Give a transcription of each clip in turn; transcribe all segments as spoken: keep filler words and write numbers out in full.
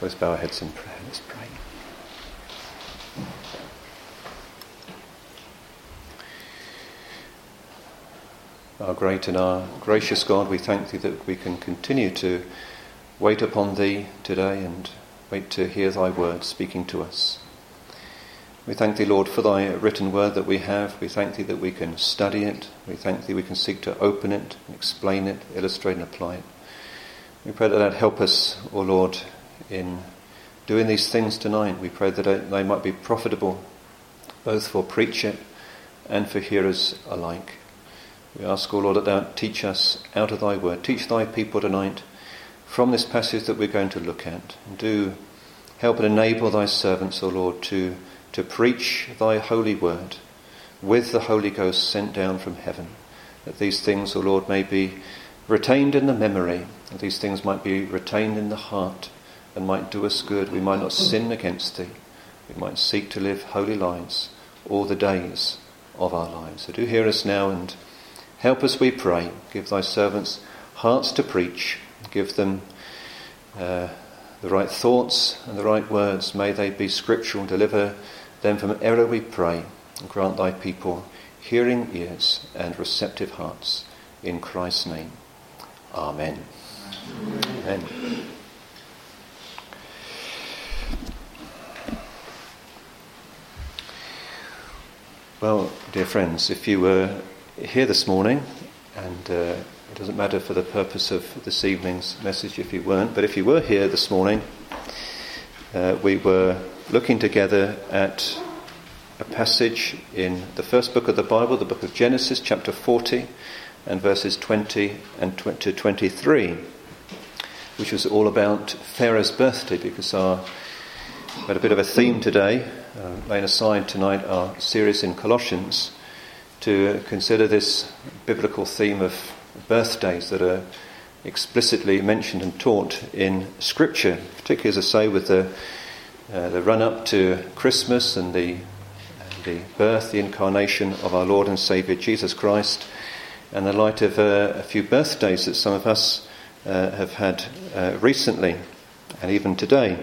Let's bow our heads in prayer. Let's pray. Our great and our gracious God, we thank Thee that we can continue to wait upon Thee today and wait to hear Thy word speaking to us. We thank Thee, Lord, for Thy written word that we have. We thank Thee that we can study it. We thank Thee we can seek to open it, explain it, illustrate and apply it. We pray that that help us, O Lord, in doing these things tonight. We pray that they might be profitable both for preacher and for hearers alike. We ask, O Lord, that Thou teach us out of Thy word. Teach Thy people tonight from this passage that we're going to look at. And do help and enable Thy servants, O Lord, to, to preach Thy holy word with the Holy Ghost sent down from heaven. That these things, O Lord, may be retained in the memory. That these things might be retained in the heart and might do us good. We might not sin against Thee. We might seek to live holy lives all the days of our lives. So do hear us now and help us, we pray. Give Thy servants hearts to preach. Give them uh, the right thoughts and the right words. May they be scriptural. Deliver them from error, we pray. And grant Thy people hearing ears and receptive hearts. In Christ's name. Amen. Amen. Amen. Well, dear friends, if you were here this morning, and uh, it doesn't matter for the purpose of this evening's message if you weren't, but if you were here this morning, uh, we were looking together at a passage in the first book of the Bible, the book of Genesis, chapter forty, and verses twenty and to twenty-three, which was all about Pharaoh's birthday, because our, we had a bit of a theme today, uh, laying aside tonight our series in Colossians, to consider this biblical theme of birthdays that are explicitly mentioned and taught in Scripture, particularly, as I say, with the uh, the run-up to Christmas and the, and the birth, the incarnation of our Lord and Saviour Jesus Christ, and the light of uh, a few birthdays that some of us uh, have had uh, recently and even today.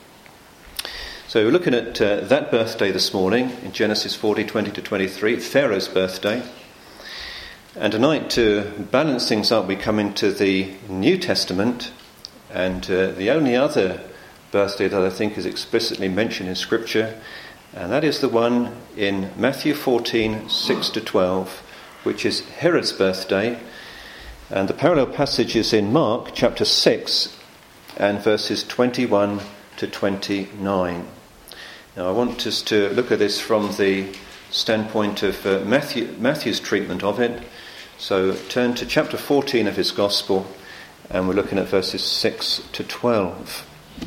So we're looking at uh, that birthday this morning in Genesis forty, twenty to twenty-three, Pharaoh's birthday. And tonight, to balance things up, we come into the New Testament, and uh, the only other birthday that I think is explicitly mentioned in Scripture, and that is the one in Matthew fourteen, six to twelve, which is Herod's birthday. And the parallel passage is in Mark chapter six and verses twenty-one to twenty-nine. Now I want us to look at this from the standpoint of uh, Matthew, Matthew's treatment of it. So turn to chapter fourteen of his Gospel, and we're looking at verses six to twelve.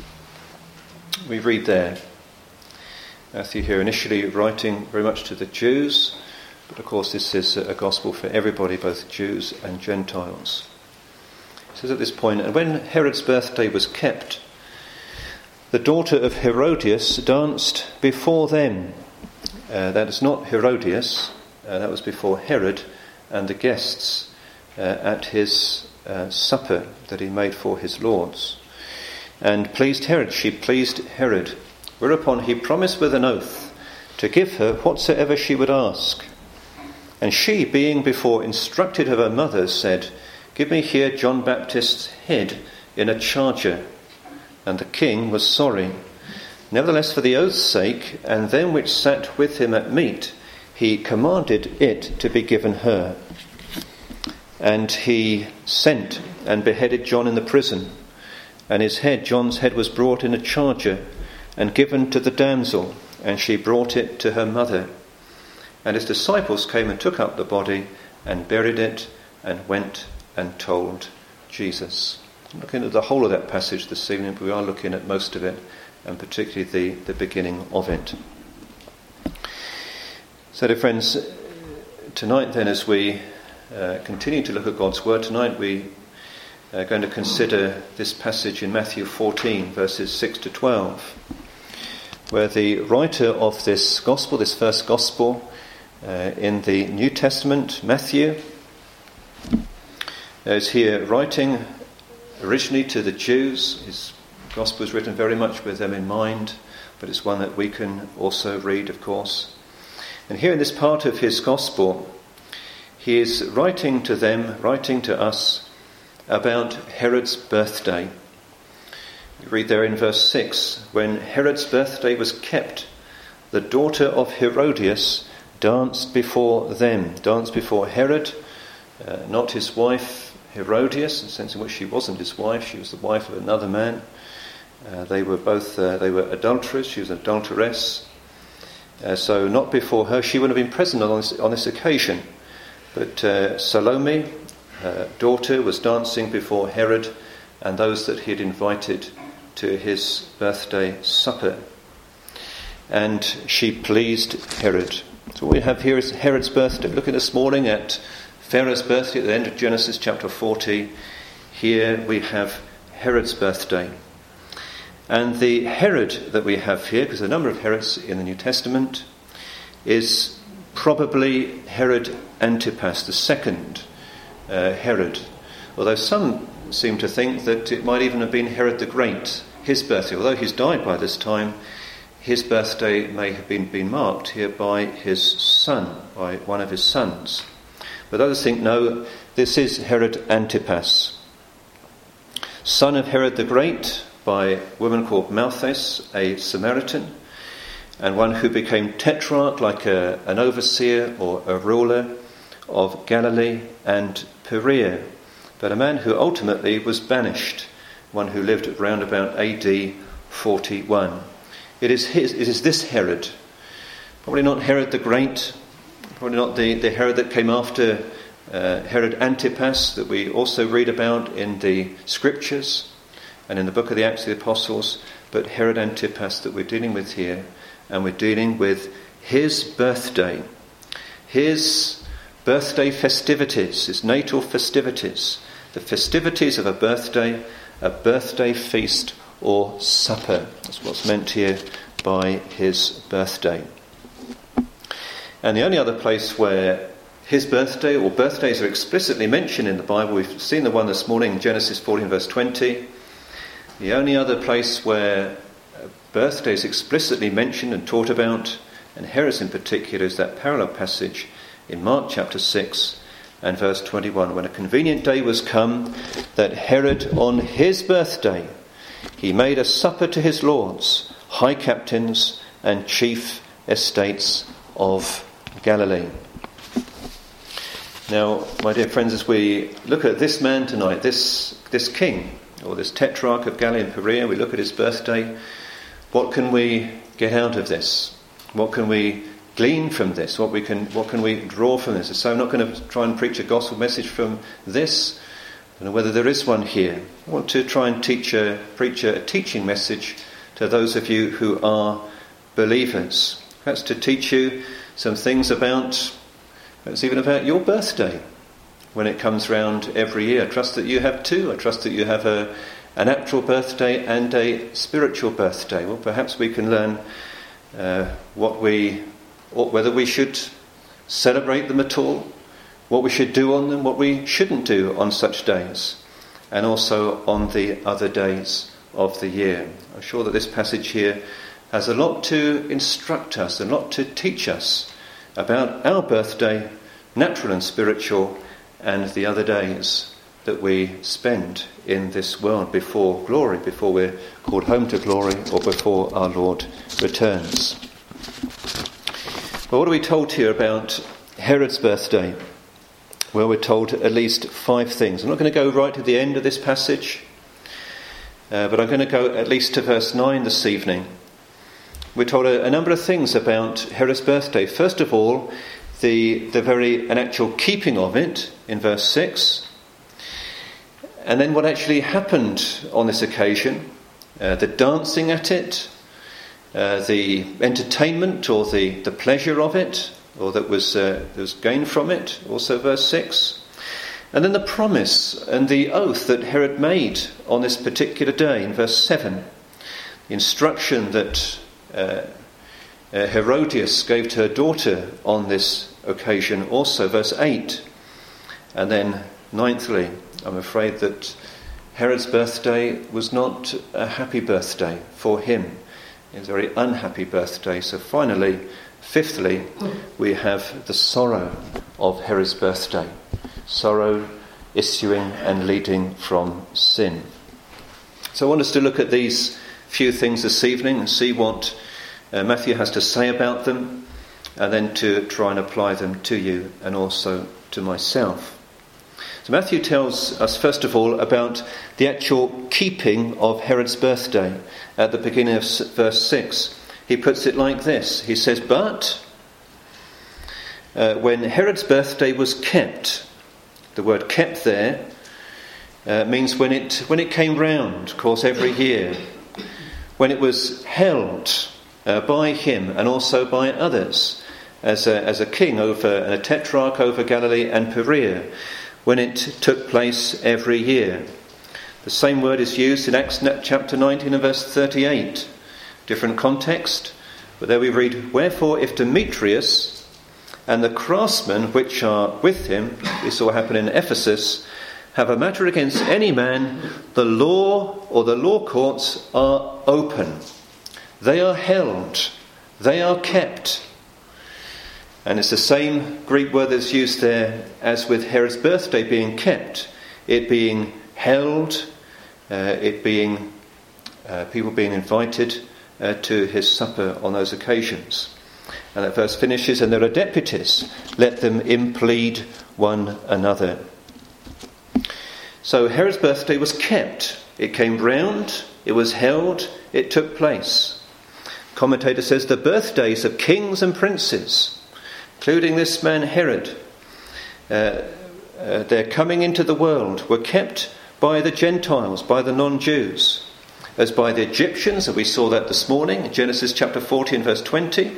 We read there, Matthew here initially writing very much to the Jews, but of course this is a Gospel for everybody, both Jews and Gentiles. It says at this point, and when Herod's birthday was kept, the daughter of Herodias danced before them. Uh, that is not Herodias, uh, that was before Herod and the guests uh, at his uh, supper that he made for his lords. And pleased Herod, she pleased Herod, whereupon he promised with an oath to give her whatsoever she would ask. And she, being before instructed of her mother, said, Give me here John Baptist's head in a charger. And the king was sorry. Nevertheless, for the oath's sake, and them which sat with him at meat, he commanded it to be given her. And he sent and beheaded John in the prison. And his head, John's head, was brought in a charger and given to the damsel, and she brought it to her mother. And his disciples came and took up the body and buried it and went and told Jesus. I'm looking at the whole of that passage this evening, but we are looking at most of it, and particularly the, the beginning of it. So, dear friends, tonight then, as we uh, continue to look at God's Word, tonight we are going to consider this passage in Matthew fourteen, verses six to twelve, where the writer of this Gospel, this first Gospel uh, in the New Testament, Matthew, is here writing originally to the Jews. He's The Gospel is written very much with them in mind, but it's one that we can also read, of course. And here in this part of his Gospel, he is writing to them, writing to us, about Herod's birthday. We read there in verse six, when Herod's birthday was kept, the daughter of Herodias danced before them, danced before Herod, uh, not his wife Herodias, in the sense in which she wasn't his wife, she was the wife of another man. Uh, they were both, uh, they were adulterers, she was an adulteress. Uh, so not before her, she would have been present on this, on this occasion. But uh, Salome, her daughter, was dancing before Herod and those that he had invited to his birthday supper. And she pleased Herod. So what we have here is Herod's birthday. Looking this morning at Pharaoh's birthday at the end of Genesis chapter forty. Here we have Herod's birthday. And the Herod that we have here, because there are a number of Herods in the New Testament, is probably Herod Antipas, the second uh, Herod. Although some seem to think that it might even have been Herod the Great, his birthday. Although he's died by this time, his birthday may have been, been marked here by his son, by one of his sons. But others think, no, this is Herod Antipas, son of Herod the Great, by a woman called Malchus, a Samaritan, and one who became tetrarch, like a, an overseer or a ruler of Galilee and Perea, but a man who ultimately was banished, one who lived around about A D forty-one. It is his, it is this Herod, probably not Herod the Great, probably not the, the Herod that came after uh, Herod Antipas that we also read about in the Scriptures and in the book of the Acts of the Apostles, but Herod Antipas that we're dealing with here, and we're dealing with his birthday, his birthday festivities, his natal festivities, the festivities of a birthday, a birthday feast or supper. That's what's meant here by his birthday. And the only other place where his birthday or birthdays are explicitly mentioned in the Bible, we've seen the one this morning in Genesis fourteen verse twenty. The only other place where birthday is explicitly mentioned and taught about, and Herod's in particular, is that parallel passage in Mark chapter six and verse twenty-one, when a convenient day was come that Herod on his birthday he made a supper to his lords, high captains and chief estates of Galilee. Now, my dear friends, as we look at this man tonight, this this king, or this tetrarch of Galilee and Perea, we look at his birthday, what can we get out of this? What can we glean from this? What we can what can we draw from this? So I'm not going to try and preach a gospel message from this. I don't know whether there is one here. I want to try and teach a, preach a teaching message to those of you who are believers. Perhaps to teach you some things about, perhaps even about your birthday when it comes round every year. I trust that you have two. I trust that you have a, an actual birthday and a spiritual birthday. Well, perhaps we can learn uh, what we, or whether we should celebrate them at all, what we should do on them, what we shouldn't do on such days, and also on the other days of the year. I'm sure that this passage here has a lot to instruct us, a lot to teach us about our birthday, natural and spiritual, and the other days that we spend in this world before glory, before we're called home to glory, or before our Lord returns. Well, what are we told here about Herod's birthday? Well, we're told at least five things. I'm not going to go right to the end of this passage, uh, but I'm going to go at least to verse nine this evening. We're told a, a number of things about Herod's birthday. First of all, the, the very an actual keeping of it in verse six. And then what actually happened on this occasion, uh, the dancing at it, uh, the entertainment or the, the pleasure of it, or that was, uh, that was gained from it, also verse six. And then the promise and the oath that Herod made on this particular day in verse seven. The instruction that uh, uh, Herodias gave to her daughter on this occasion, also verse eight. And then ninthly, I'm afraid that Herod's birthday was not a happy birthday for him. It was a very unhappy birthday. So finally, fifthly, we have the sorrow of Herod's birthday. Sorrow issuing and leading from sin. So I want us to look at these few things this evening and see what uh, Matthew has to say about them, and then to try and apply them to you and also to myself. So Matthew tells us first of all about the actual keeping of Herod's birthday at the beginning of verse six. He puts it like this. He says, but uh, when Herod's birthday was kept, the word kept there uh, means when it when it came round, of course, every year, when it was held uh, by him and also by others as a, as a king over and a tetrarch over Galilee and Perea, when it took place every year. The same word is used in Acts chapter nineteen and verse thirty-eight. Different context, but there we read, wherefore if Demetrius and the craftsmen which are with him, we saw happen in Ephesus, have a matter against any man, the law or the law courts are open. They are held. They are kept. And it's the same Greek word that's used there as with Herod's birthday being kept. It being held, uh, it being, uh, people being invited uh, to his supper on those occasions. And that verse finishes, and there are deputies, let them implead one another. So Herod's birthday was kept. It came round, it was held, it took place. Commentator says the birthdays of kings and princes, including this man Herod, uh, uh, their coming into the world, were kept by the Gentiles, by the non-Jews, as by the Egyptians, and we saw that this morning, Genesis chapter forty and verse twenty,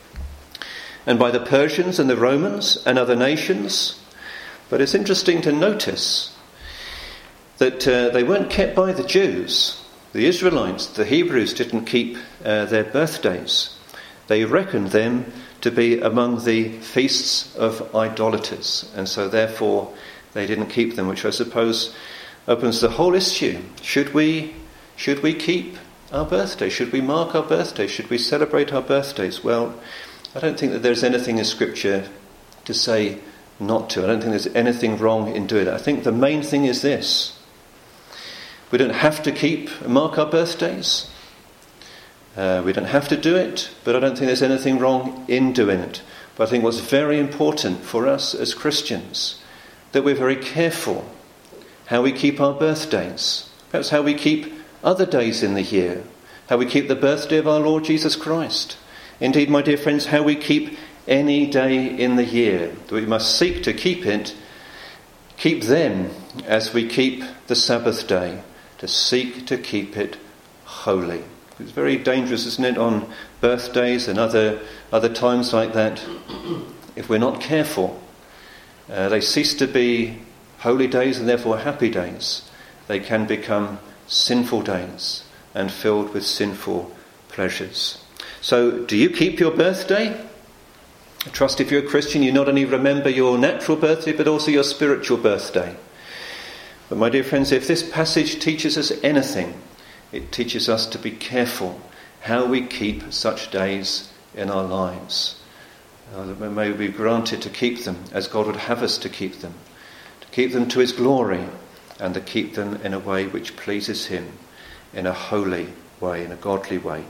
and by the Persians and the Romans and other nations. But it's interesting to notice that uh, they weren't kept by the Jews. The Israelites, the Hebrews, didn't keep uh, their birthdays. They reckoned them to be among the feasts of idolaters, and so therefore they didn't keep them, which I suppose opens the whole issue. Should we, should we keep our birthday? Should we mark our birthday? Should we celebrate our birthdays? Well, I don't think that there's anything in Scripture to say not to. I don't think there's anything wrong in doing it. I think the main thing is this. We don't have to keep and mark our birthdays. Uh, we don't have to do it, but I don't think there's anything wrong in doing it. But I think what's very important for us as Christians, that we're very careful how we keep our birthdays. Perhaps how we keep other days in the year. How we keep the birthday of our Lord Jesus Christ. Indeed, my dear friends, how we keep any day in the year. We must seek to keep it, keep them as we keep the Sabbath day, to seek to keep it holy. It's very dangerous, isn't it, on birthdays and other other times like that. If we're not careful, uh, they cease to be holy days and therefore happy days. They can become sinful days and filled with sinful pleasures. So, do you keep your birthday? I trust if you're a Christian, you not only remember your natural birthday, but also your spiritual birthday. But my dear friends, if this passage teaches us anything, it teaches us to be careful how we keep such days in our lives. Uh, that may we be granted to keep them as God would have us to keep them, to keep them to his glory, and to keep them in a way which pleases him, in a holy way, in a godly way.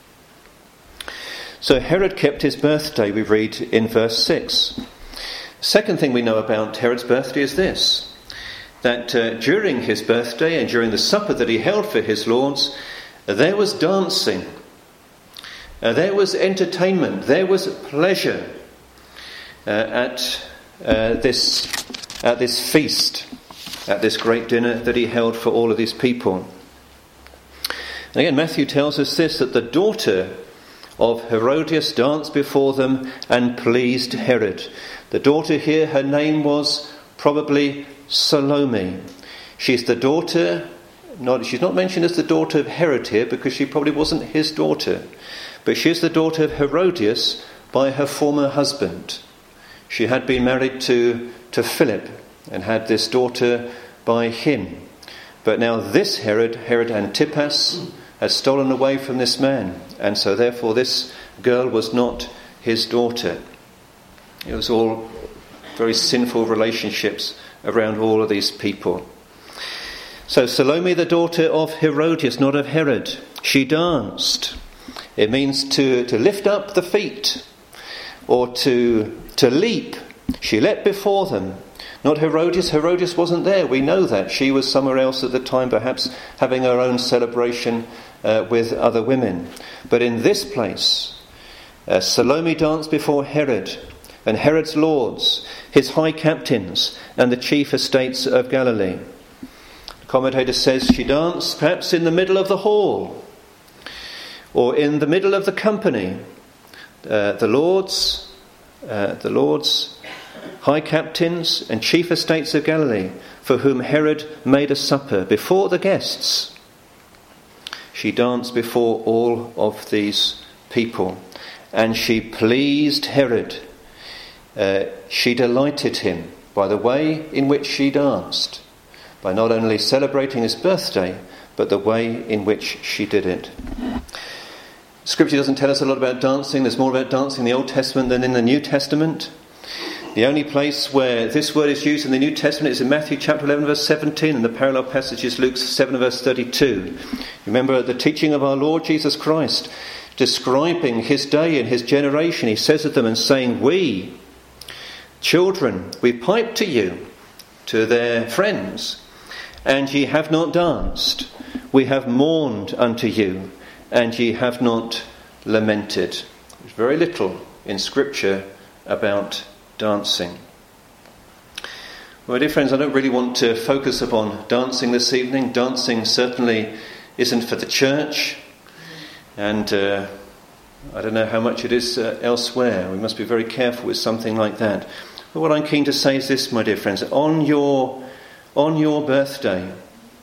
So Herod kept his birthday, we read in verse six. Second thing we know about Herod's birthday is this, that uh, during his birthday and during the supper that he held for his lords, there was dancing, uh, there was entertainment, there was pleasure uh, at uh, this at this feast, at this great dinner that he held for all of these people. And again, Matthew tells us this, that the daughter of Herodias danced before them and pleased Herod. The daughter here, her name was probably Salome. She's the daughter, not, she's not mentioned as the daughter of Herod here because she probably wasn't his daughter, but she is the daughter of Herodias by her former husband. She had been married to, to Philip and had this daughter by him. But now this Herod, Herod Antipas, has stolen away from this man. And so therefore this girl was not his daughter. It was all very sinful relationships around all of these people. So Salome, the daughter of Herodias, not of Herod, she danced. It means to, to lift up the feet or to, to leap. She leapt before them. Not Herodias. Herodias wasn't there. We know that. She was somewhere else at the time, perhaps having her own celebration uh, with other women. But in this place, uh, Salome danced before Herod and Herod's lords, his high captains, and the chief estates of Galilee. The commentator says she danced perhaps in the middle of the hall or in the middle of the company. Uh, the lords, uh, the lords, high captains and chief estates of Galilee, for whom Herod made a supper before the guests. She danced before all of these people, and she pleased Herod. Uh, she delighted him by the way in which she danced, by not only celebrating his birthday, but the way in which she did it. Scripture doesn't tell us a lot about dancing. There's more about dancing in the Old Testament than in the New Testament. The only place where this word is used in the New Testament is in Matthew chapter eleven verse seventeen, and the parallel passage is Luke seven verse thirty-two. Remember the teaching of our Lord Jesus Christ, describing his day and his generation. He says of them and saying, "We, children, we pipe to you," to their friends, "and ye have not danced. We have mourned unto you, and ye have not lamented." There's very little in Scripture about dancing. Well, dear friends, I don't really want to focus upon dancing this evening. Dancing certainly isn't for the church, and uh, I don't know how much it is uh, elsewhere. We must be very careful with something like that. But what I'm keen to say is this, my dear friends: on your on your birthday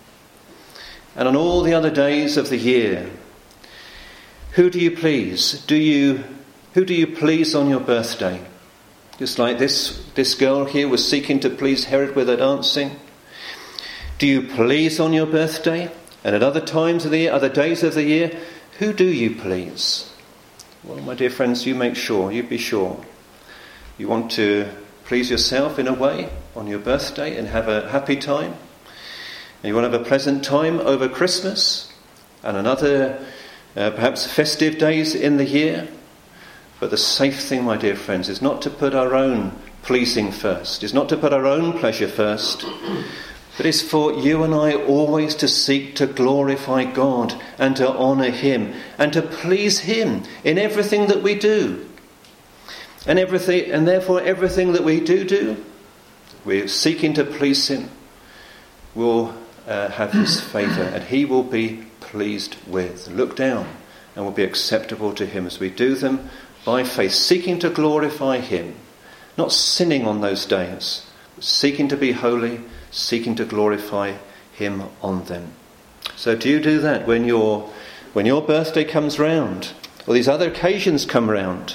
and on all the other days of the year, who do you please? Do you who do you please on your birthday? Just like this, this girl here was seeking to please Herod with her dancing. Do you please on your birthday? And at other times of the year, other days of the year, who do you please? Well, my dear friends, you make sure, you be sure. You want to please yourself in a way on your birthday and have a happy time. And you want to have a pleasant time over Christmas and another uh, perhaps festive days in the year. But the safe thing, my dear friends, is not to put our own pleasing first, is not to put our own pleasure first, but is for you and I always to seek to glorify God and to honour him and to please him in everything that we do. And everything, and therefore everything that we do do, we're seeking to please him, will uh, have his favour and he will be pleased with. Look down and will be acceptable to him as we do them by faith, seeking to glorify him, not sinning on those days, but seeking to be holy, seeking to glorify him on them. So do you do that when your when your birthday comes round, or these other occasions come round?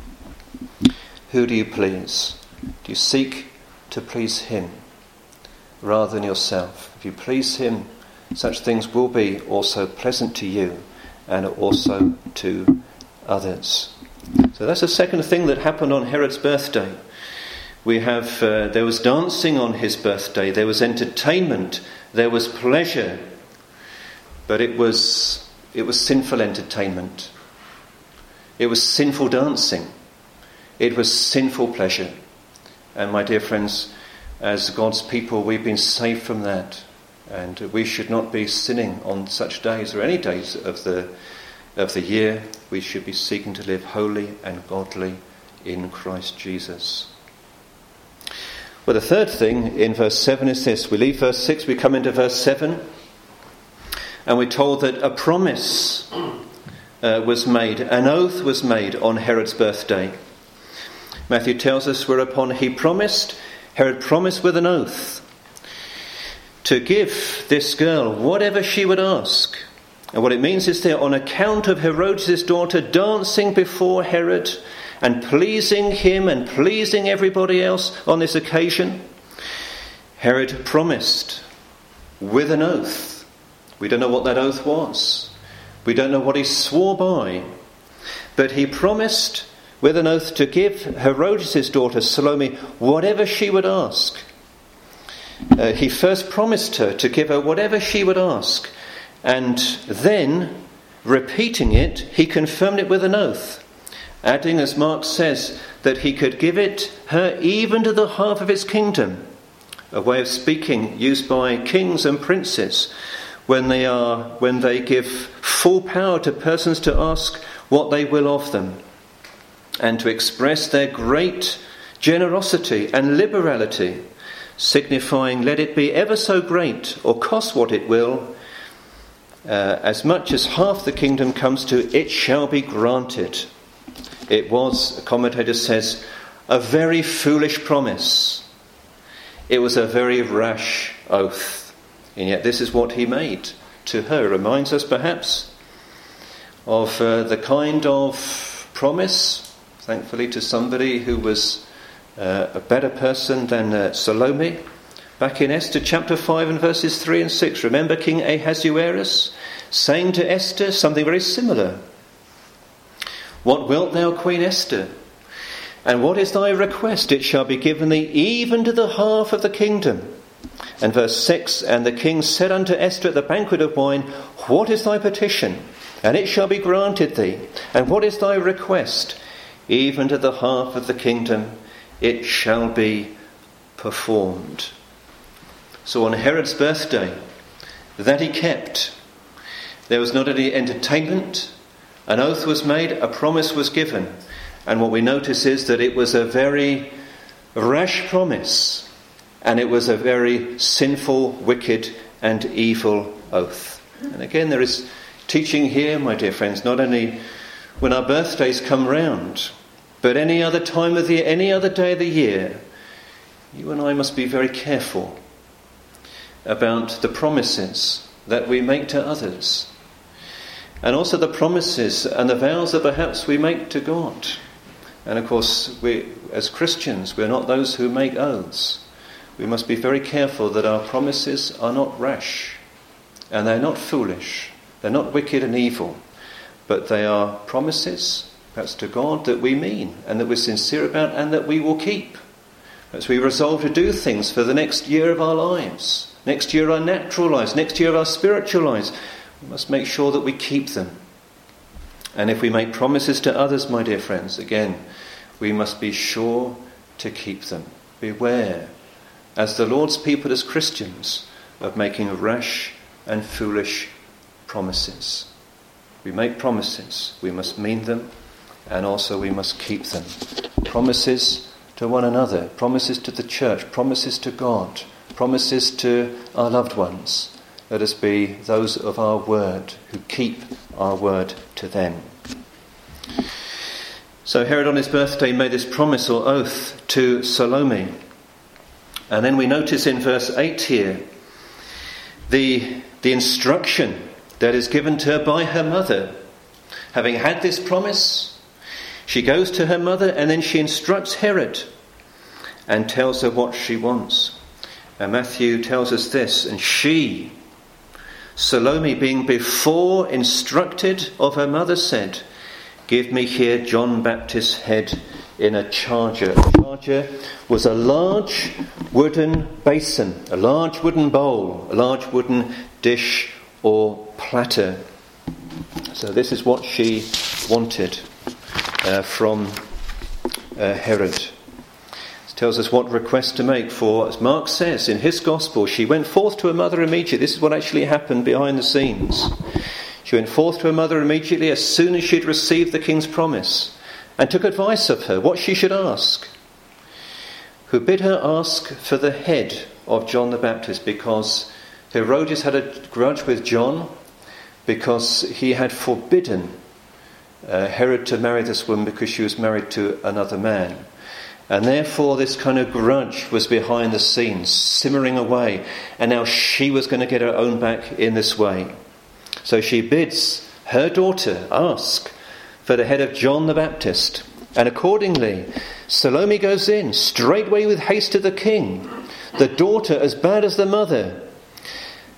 Who do you please? Do you seek to please him rather than yourself? If you please him, such things will be also pleasant to you and also to others. So that's the second thing that happened on Herod's birthday. We have uh, there was dancing on his birthday, there was entertainment, there was pleasure, but it was it was sinful entertainment. It was sinful dancing. It was sinful pleasure. And my dear friends, as God's people, we've been saved from that, and we should not be sinning on such days or any days of the of the year. We should be seeking to live holy and godly in Christ Jesus. Well, the third thing in verse seven is this. We leave verse six, we come into verse seven, and we're told that a promise uh, was made, an oath was made on Herod's birthday. Matthew tells us, whereupon he promised, Herod promised with an oath to give this girl whatever she would ask. And what it means is there, on account of Herodias' daughter dancing before Herod and pleasing him and pleasing everybody else on this occasion, Herod promised with an oath. We don't know what that oath was. We don't know what he swore by. But he promised with an oath to give Herodias' daughter Salome whatever she would ask. Uh, he first promised her to give her whatever she would ask. And then, repeating it, he confirmed it with an oath, adding, as Mark says, that he could give it her even to the half of his kingdom, a way of speaking used by kings and princes when they are when they give full power to persons to ask what they will of them, and to express their great generosity and liberality, signifying, let it be ever so great or cost what it will, uh, as much as half the kingdom comes to, it shall be granted. It was, a commentator says, a very foolish promise. It was a very rash oath. And yet this is what he made to her. Reminds us perhaps of uh, the kind of promise, thankfully to somebody who was uh, a better person than uh, Salome. Back in Esther chapter five and verses three and six, remember King Ahasuerus saying to Esther something very similar. What wilt thou, Queen Esther? And what is thy request? It shall be given thee even to the half of the kingdom. And verse six, and the king said unto Esther at the banquet of wine, what is thy petition? And it shall be granted thee. And what is thy request? Even to the half of the kingdom, it shall be performed. So on Herod's birthday, that he kept, there was not any entertainment. An oath was made, a promise was given. And what we notice is that it was a very rash promise. And it was a very sinful, wicked and evil oath. And again, there is teaching here, my dear friends, not only when our birthdays come round, but any other time of the year, any other day of the year, you and I must be very careful about the promises that we make to others. And also the promises and the vows that perhaps we make to God. And of course, we, as Christians, we're not those who make oaths. We must be very careful that our promises are not rash. And they're not foolish. They're not wicked and evil. But they are promises, perhaps to God, that we mean and that we're sincere about and that we will keep. As we resolve to do things for the next year of our lives, next year our natural lives, next year our spiritual lives, we must make sure that we keep them. And if we make promises to others, my dear friends, again, we must be sure to keep them. Beware, as the Lord's people, as Christians, of making rash and foolish promises. We make promises, we must mean them, and also we must keep them. Promises to one another, promises to the church, promises to God, promises to our loved ones. Let us be those of our word who keep our word to them. So Herod on his birthday made this promise or oath to Salome. And then we notice in verse eight here the, the instruction that is given to her by her mother. Having had this promise, she goes to her mother and then she instructs Herod and tells her what she wants. And Matthew tells us this, and she, Salome, being before instructed of her mother, said, give me here John Baptist's head in a charger. A charger was a large wooden basin, a large wooden bowl, a large wooden dish or platter. So this is what she wanted uh, from uh, Herod. It tells us what request to make, for, as Mark says in his gospel, she went forth to her mother immediately. This is what actually happened behind the scenes. She went forth to her mother immediately as soon as she had received the king's promise, and took advice of her what she should ask, who bid her ask for the head of John the Baptist, because Herodias had a grudge with John because he had forbidden uh, Herod to marry this woman because she was married to another man. And therefore this kind of grudge was behind the scenes, simmering away, and now she was going to get her own back in this way. So she bids her daughter ask for the head of John the Baptist. And accordingly, Salome goes in, straightway with haste to the king, the daughter as bad as the mother.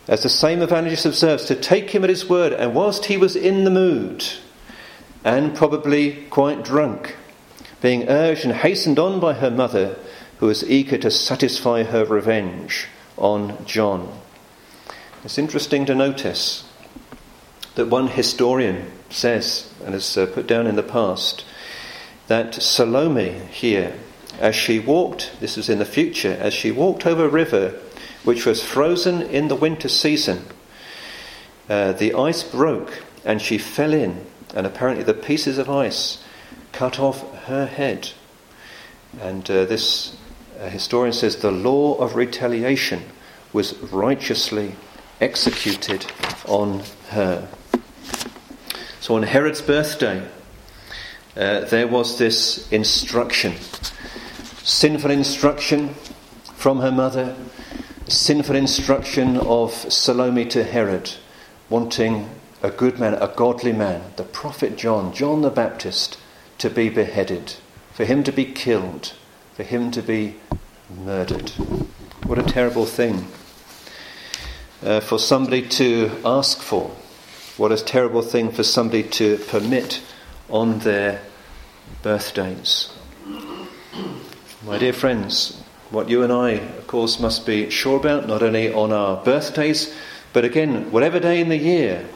as the same evangelist observes, to take him at his word, and whilst he was in the mood, and probably quite drunk, being urged and hastened on by her mother, who was eager to satisfy her revenge on John. It's interesting to notice that one historian says, and has uh, put down in the past, that Salome here, as she walked, this is in the future, as she walked over a river which was frozen in the winter season, uh, the ice broke and she fell in, and apparently the pieces of ice cut off her head. And uh, this uh, historian says the law of retaliation was righteously executed on her. So on Herod's birthday, uh, there was this instruction, sinful instruction from her mother, sinful instruction of Salome to Herod, wanting a good man, a godly man, the prophet John, John the Baptist, to be beheaded, for him to be killed, for him to be murdered. What a terrible thing uh, for somebody to ask for. What a terrible thing for somebody to permit on their birthdays. My dear friends, what you and I, of course, must be sure about, not only on our birthdays, but again, whatever day in the year,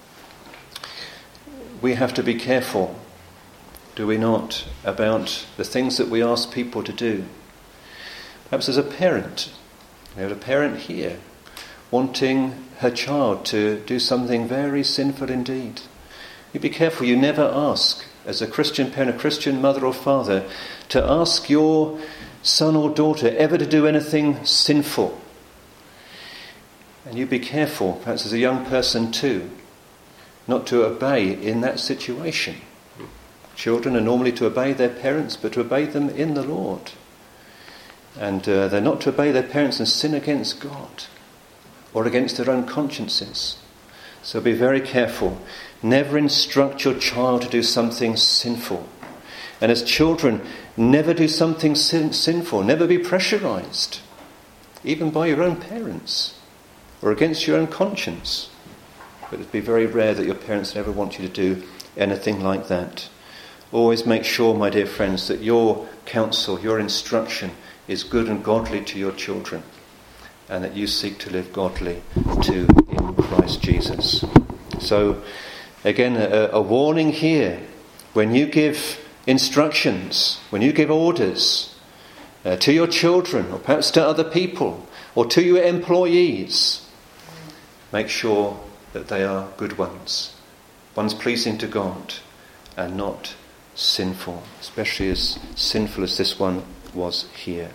we have to be careful, do we not, about the things that we ask people to do. Perhaps as a parent, we have a parent here wanting her child to do something very sinful indeed. You be careful, you never ask, as a Christian parent, a Christian mother or father, to ask your son or daughter ever to do anything sinful. And you be careful, perhaps as a young person too, not to obey in that situation. Children are normally to obey their parents, but to obey them in the Lord. And uh, they're not to obey their parents and sin against God or against their own consciences. So be very careful. Never instruct your child to do something sinful. And as children, never do something sin- sinful. Never be pressurized, even by your own parents or against your own conscience. But it'd be very rare that your parents would ever want you to do anything like that. Always make sure, my dear friends, that your counsel, your instruction is good and godly to your children, and that you seek to live godly too in Christ Jesus. So, again, a, a warning here. When you give instructions, when you give orders uh, to your children, or perhaps to other people, or to your employees, make sure that they are good ones, ones pleasing to God, and not sinful, especially as sinful as this one was here.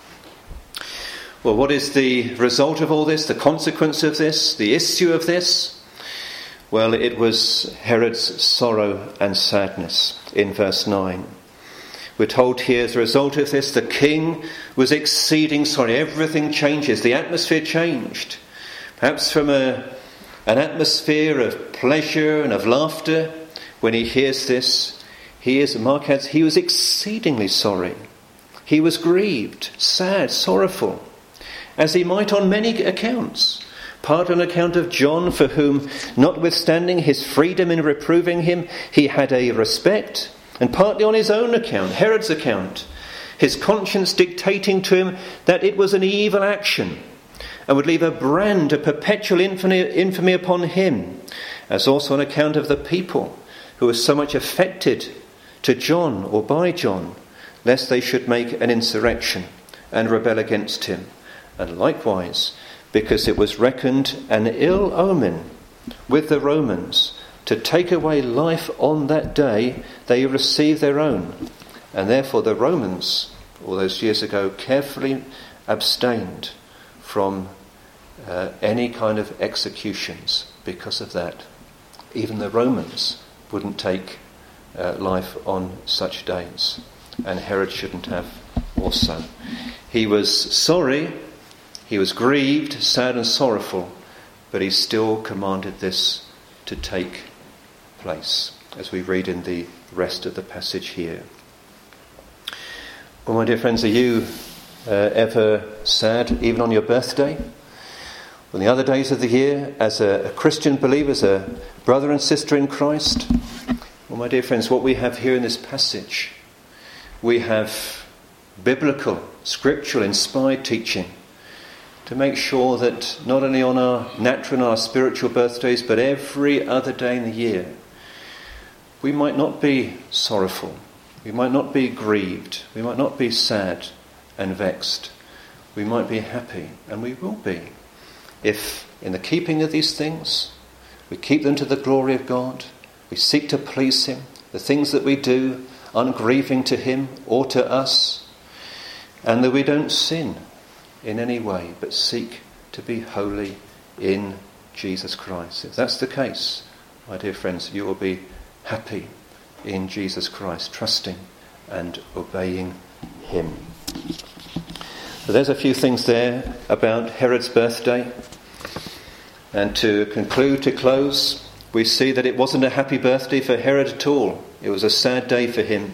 Well, what is the result of all this, the consequence of this, the issue of this? Well, it was Herod's sorrow and sadness in verse nine. We're told here, as a result of this, the king was exceeding sorry. Everything changes. The atmosphere changed. Perhaps from a, an atmosphere of pleasure and of laughter, when he hears this, he is, Mark adds, he was exceedingly sorry. He was grieved, sad, sorrowful, as he might on many accounts. Part on account of John, for whom, notwithstanding his freedom in reproving him, he had a respect, and partly on his own account, Herod's account, his conscience dictating to him that it was an evil action, and would leave a brand of perpetual infamy, infamy upon him, as also on account of the people who were so much affected to John or by John, lest they should make an insurrection and rebel against him. And likewise, because it was reckoned an ill omen with the Romans to take away life on that day, they received their own. And therefore the Romans, all those years ago, carefully abstained from uh, any kind of executions because of that. Even the Romans wouldn't take uh, life on such days. And Herod shouldn't have also. He was sorry, he was grieved, sad and sorrowful, but he still commanded this to take place, as we read in the rest of the passage here. Well, my dear friends, are you uh, ever sad, even on your birthday? On the other days of the year, as a, a Christian believer, as a brother and sister in Christ, well, my dear friends, what we have here in this passage, we have biblical, scriptural, inspired teaching to make sure that not only on our natural and our spiritual birthdays, but every other day in the year, we might not be sorrowful, we might not be grieved, we might not be sad and vexed, we might be happy, and we will be, if in the keeping of these things, we keep them to the glory of God, we seek to please him, the things that we do ungrieving to him or to us, and that we don't sin in any way, but seek to be holy in Jesus Christ. If that's the case, my dear friends, you will be happy in Jesus Christ, trusting and obeying him. So there's a few things there about Herod's birthday. And to conclude, to close, we see that it wasn't a happy birthday for Herod at all. It was a sad day for him.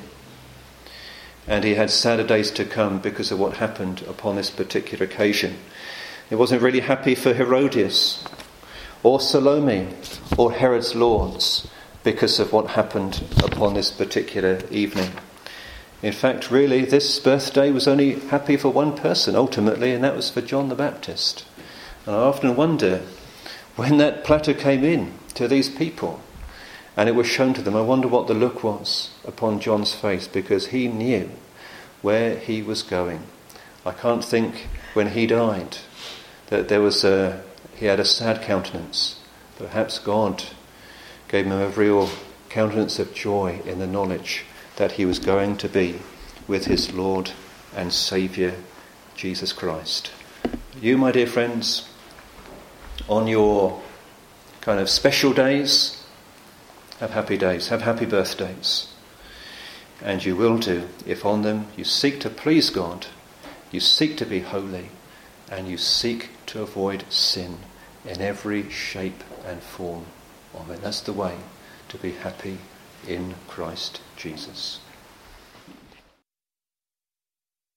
And he had sadder days to come because of what happened upon this particular occasion. It wasn't really happy for Herodias or Salome or Herod's lords because of what happened upon this particular evening. In fact, really, this birthday was only happy for one person ultimately, and that was for John the Baptist. And I often wonder, when that platter came in to these people and it was shown to them, I wonder what the look was upon John's face, because he knew where he was going. I can't think when he died that there was a, he had a sad countenance. Perhaps God gave him a real countenance of joy in the knowledge that he was going to be with his Lord and Saviour, Jesus Christ. You, my dear friends, on your kind of special days, have happy days, have happy birthdays. And you will do if on them you seek to please God, you seek to be holy, and you seek to avoid sin in every shape and form of it. That's the way to be happy in Christ Jesus.